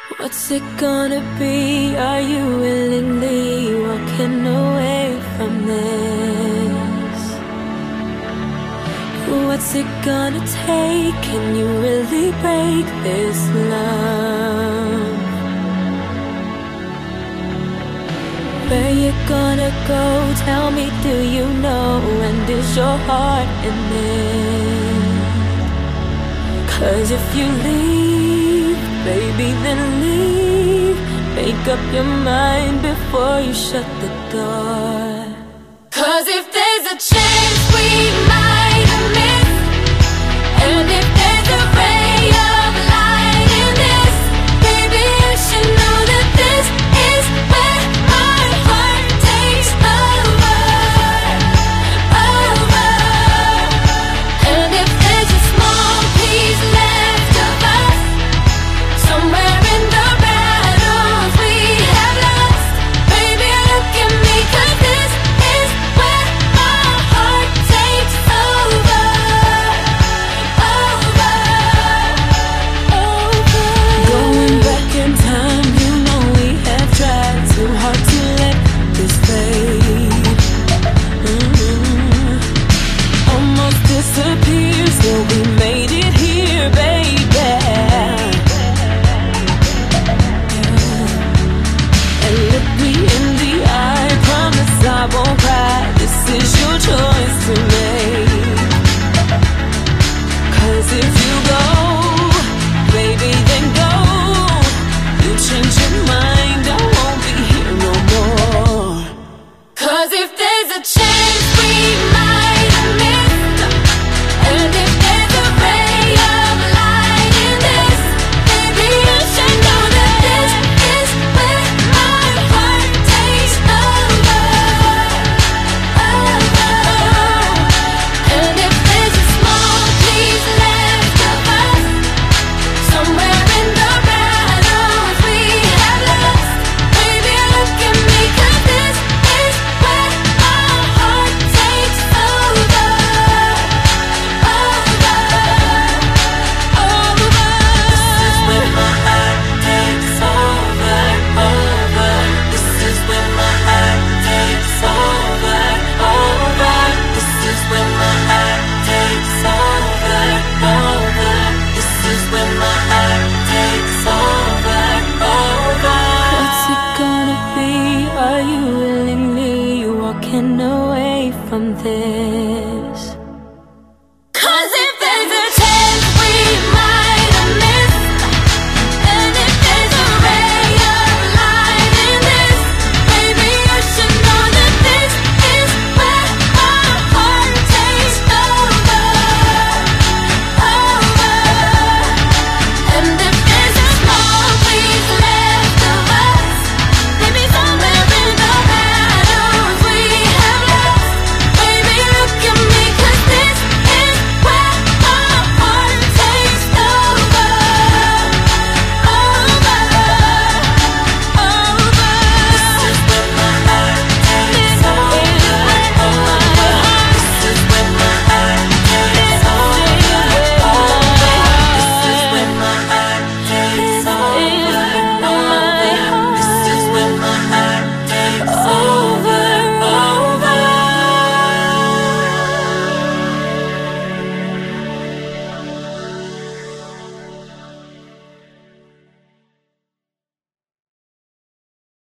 What's it gonna be? Are you willingly walking away from this? What's it gonna take? Can you really break this love? Where you gonna go? Tell me, do you know? And is your heart in it? 'Cause if you leave, baby, then leave. Make up your mind before you shut the door. 'Cause if there's a chance we might